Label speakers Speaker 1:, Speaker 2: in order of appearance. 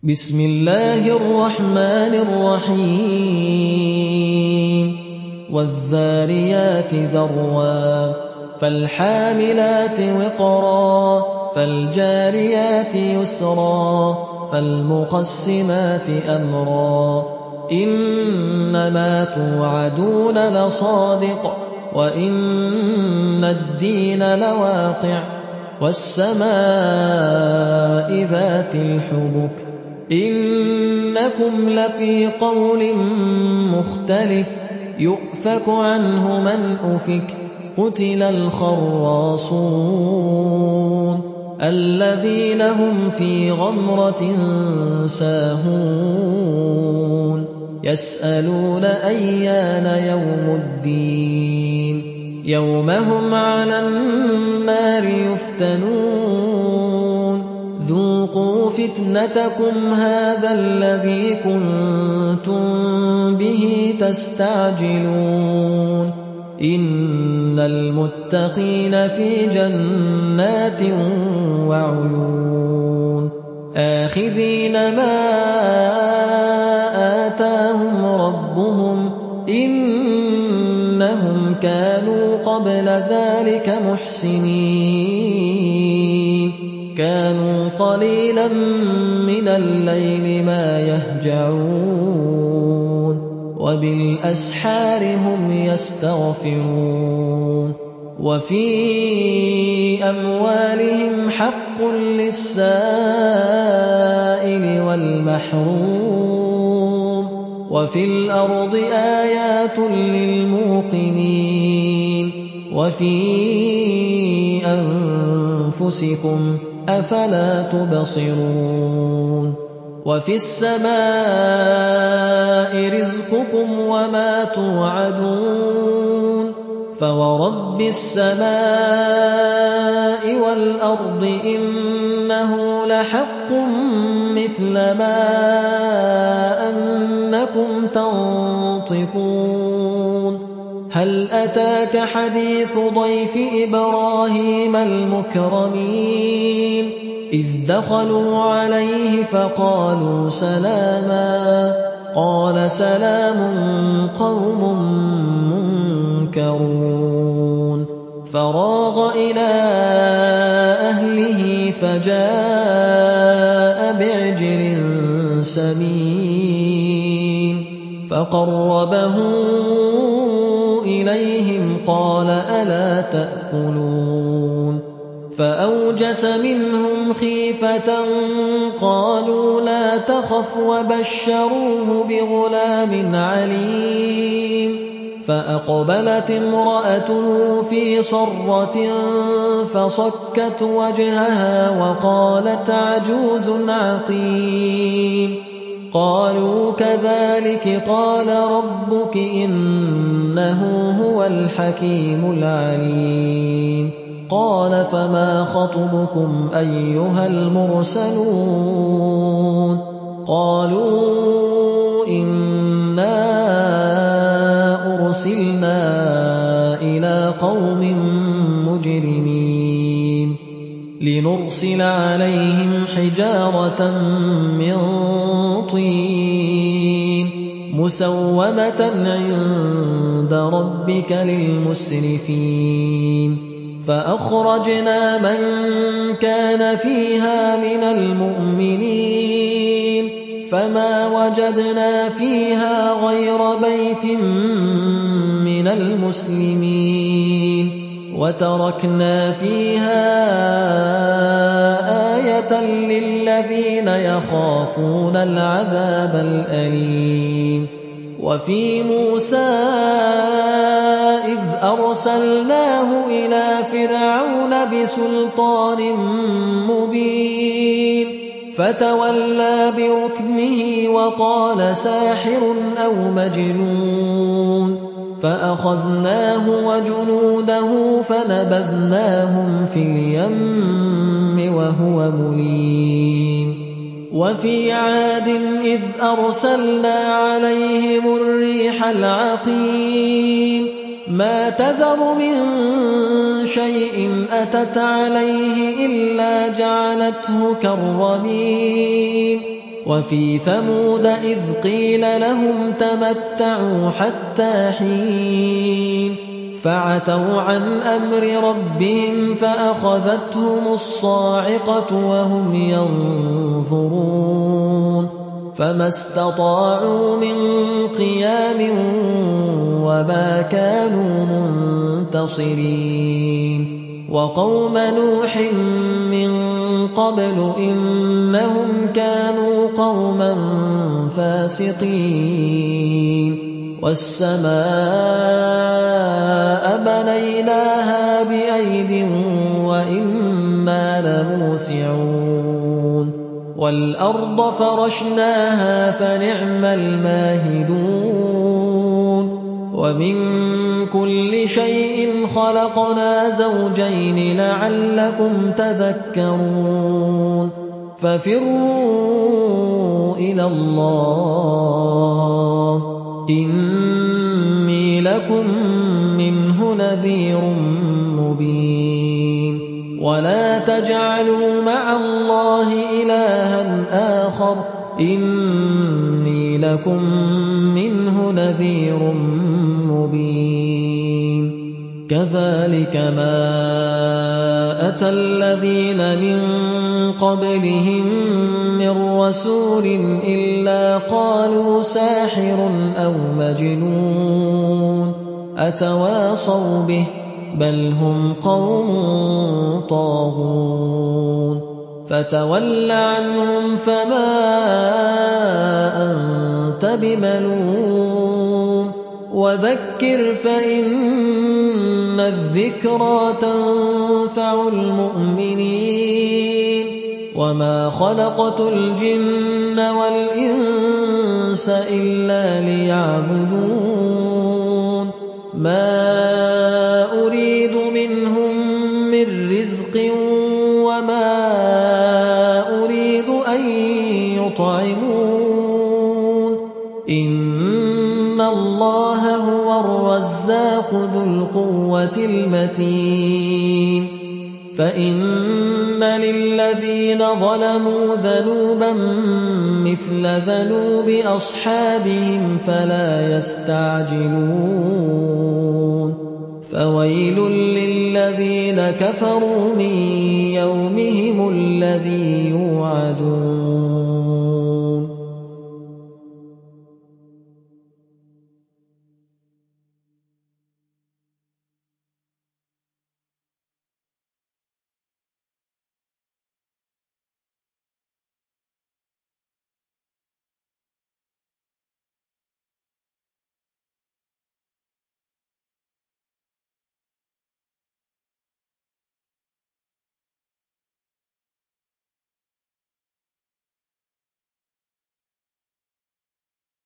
Speaker 1: بسم الله الرحمن الرحيم والذاريات ذروا فالحاملات وقرا فالجاريات يسرا فالمقسمات أمرا إنما توعدون لصادق وإن الدين لواقع والسماء ذات الحبك إنكم لفي قول مختلف يؤفك عنه من أفك قتل الخراصون الذين هم في غمرة ساهون يسألون أيان يوم الدين يوم هم على النار يفتنون ذوقوا فتنتكم هذا الذي كنتم به تستعجلون إن المتقين في جنات وعيون آخذين ما آتاهم ربهم إنهم كانوا قبل ذلك محسنين كانوا قليلا من الليل ما يهجعون وبالأسحار هم يستغفرون وفي أموالهم حق للسائل والمحروم وفي الأرض آيات للموقنين وفي أنفسكم أفلا تبصرون وفي السماء رزقكم وما توعدون فورب السماء والأرض إنه لحق مثل ما أنكم تنطقون هل أتاك حديث ضيف إبراهيم المكرمين إذ دخلوا عليه فقالوا سلاما قال سلام قوم منكرون فراغ إلى أهله فجاء بعجل سمين فقربه إليهم قال ألا تأكلون فأوجس منهم خيفة قالوا لا تخف وبشروه بغلام عليم فأقبلت امرأته في صرة فصكت وجهها وقالت عجوز عقيم قالوا كذلك قال ربك إنه هو الحكيم العليم قال فما خطبكم أيها المرسلون قالوا إنا أرسلنا إلى قوم مجرمين لنرسل عليهم حجارة من طين مسومة عند ربك للمسرفين فأخرجنا من كان فيها من المؤمنين فما وجدنا فيها غير بيت من المسلمين وتركنا فيها آية للذين يخافون العذاب الأليم وفي موسى إذ أرسلناه إلى فرعون بسلطان مبين فتولى بركنه وقال ساحر أو مجنون فأخذناه وجنوده فنبذناهم في اليم وهو مليم وفي عاد إذ أرسلنا عليهم الريح العقيم ما تذر من شيء أتت عليه إلا جعلته كالرميم وفي ثمود إذ قيل لهم تمتعوا حتى حين فعتوا عن أمر ربهم فأخذتهم الصاعقة وهم ينظرون فما استطاعوا من قيام وما كانوا منتصرين وقوم نوح من قبل إنهم كانوا قوما فاسقين والسماء بنيناها بأيد وإنا لموسعون والأرض فرشناها فنعم الماهدون ومن كل شيء خلقنا زوجين لعلكم تذكرون ففروا إلى الله إني لكم منه نذير مبين ولا تجعلوا مع الله إلها آخر إني لكم منه نذير مبين كذلك ما أتى الذين من قبلهم من رسول إلا قالوا ساحر أو مجنون أتواصوا به بل هم قوم طاغون فتول عنهم فما أنت بملوم وذكر فإن الذكرى تنفع المؤمنين وما خلقت الجن والإنس إلا ليعبدون ما أريد منهم من رزق وما أريد أن يطعمون إن الله هو الرزاق ذو القوة المتين فإن للذين ظلموا ذنوبا مثل ذنوب أصحابهم فلا يستعجلون فويل للذين كفروا من يومهم الذي يوعدون